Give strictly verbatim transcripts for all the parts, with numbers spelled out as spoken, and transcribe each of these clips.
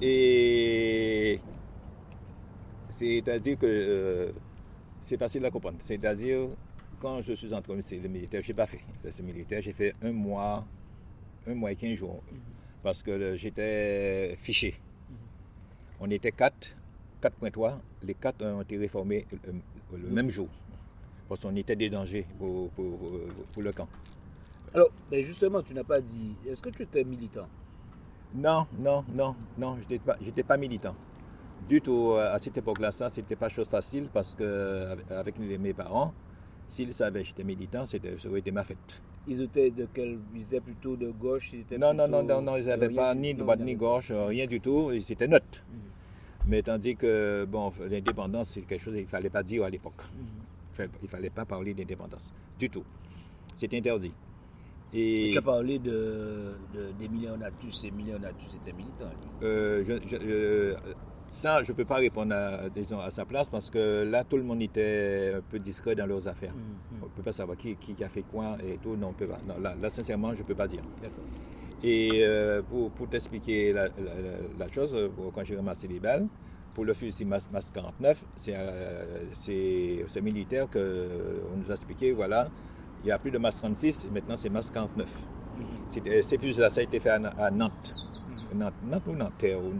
Et c'est-à-dire que euh, c'est facile à comprendre. C'est-à-dire, quand je suis entré au service militaire, je n'ai pas fait le service militaire, j'ai fait un mois, un mois et quinze jours, parce que j'étais fiché. On était quatre, quatre point trois, les quatre ont été réformés le, le même jour, parce qu'on était des dangers pour, pour, pour le camp. Alors, mais justement, tu n'as pas dit, est-ce que tu étais militant? Non, non, non, non, je n'étais pas, j'étais pas militant. Du tout, à cette époque-là, ça, c'était pas chose facile parce que avec mes parents, s'ils savaient que j'étais militant, c'était, ça aurait été ma fête. Ils étaient de quel, ils étaient plutôt de gauche, ils étaient non, plutôt... non, non, non, non, ils n'avaient pas ni droite ni gauche, rien du tout, ils étaient neutres. Mm-hmm. Mais tandis que, bon, l'indépendance, c'est quelque chose qu'il ne fallait pas dire à l'époque. Mm-hmm. Il ne fallait pas parler d'indépendance, du tout. C'était interdit. Et tu as parlé de, de, d'Emilien Onnatus, Emilien Onnatus était militant. Euh, je, je, euh, ça, je ne peux pas répondre à, disons, à sa place parce que là, tout le monde était un peu discret dans leurs affaires. Mm-hmm. On ne peut pas savoir qui, qui a fait quoi et tout. Non, on peut pas. Non, là, là, sincèrement, je ne peux pas dire. D'accord. Et euh, pour, pour t'expliquer la, la, la chose, quand j'ai ramassé les balles, pour le fusil M A S quarante-neuf, c'est euh, ce militaire qu'on nous a expliqué, voilà, il n'y a plus de M A S trente-six, maintenant c'est M A S quarante-neuf. Mm-hmm. Ces fusils-là, ça a été fait à, à Nantes. Mm-hmm. Nantes. Nantes ou Nanterre ou...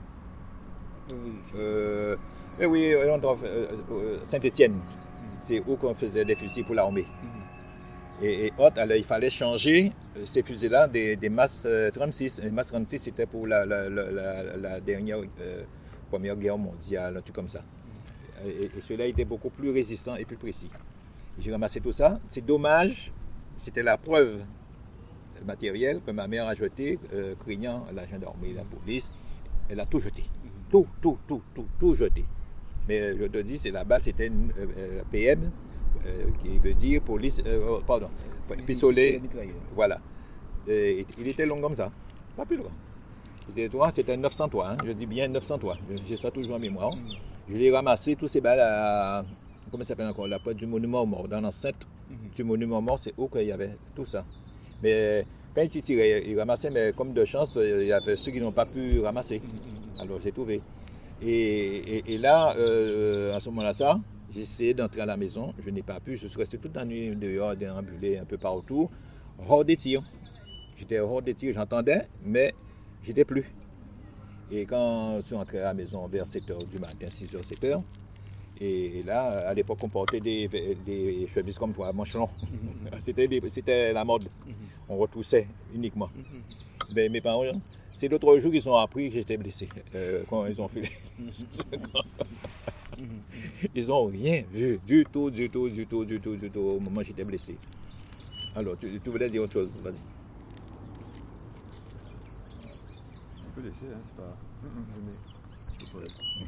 Oui, euh, oui euh, euh, Saint-Étienne. Mm-hmm. C'est où qu'on faisait des fusils pour l'armée. Mm-hmm. Et, et autres, alors il fallait changer ces fusils-là des, des M A S trente-six. Les M A S trente-six, c'était pour la, la, la, la, la dernière euh, Première Guerre mondiale, un truc comme ça. Mm-hmm. Et, et ceux-là étaient beaucoup plus résistants et plus précis. J'ai ramassé tout ça. C'est dommage, c'était la preuve matérielle que ma mère a jetée, euh, craignant la gendarmerie, la police. Elle a tout jeté. Tout, tout, tout, tout, tout jeté. Mais je te dis, c'est la balle, c'était une euh, P M, euh, qui veut dire police, euh, pardon, pistolet. Voilà. Et, il était long comme ça, pas plus long. C'était neuf cent trois, hein, je dis bien neuf cent trois. J'ai ça toujours en mémoire. Je l'ai ramassé, tous ces balles à. Comment ça s'appelle encore? La porte du monument aux morts, dans l'enceinte mm-hmm. du monument aux morts, c'est où qu'il y avait tout ça. Mais quand ils tiraient, ils ramassaient, mais comme de chance, il y avait ceux qui n'ont pas pu ramasser. Mm-hmm. Alors j'ai trouvé. Et, et, et là, euh, à ce moment-là, ça, j'ai essayé d'entrer à la maison, je n'ai pas pu, je suis resté toute la nuit dehors, déambulé un peu partout, hors des tirs. J'étais hors des tirs, j'entendais, mais j'étais plus. Et quand je suis entré à la maison vers sept heures du matin, six heures, sept heures, et là, à l'époque, on portait des, des chemises comme toi, manches longues. Mm-hmm. C'était, c'était la mode. Mm-hmm. On retroussait uniquement. Mm-hmm. Mais mes parents, c'est d'autres jours qu'ils ont appris que j'étais blessé. Euh, quand ils ont fait mm-hmm. Ils n'ont rien vu du tout, du tout, du tout, du tout, du tout, au moment où j'étais blessé. Alors, tu, tu voulais dire autre chose, vas-y. Tu peux laisser, hein, c'est pas... Mm-hmm.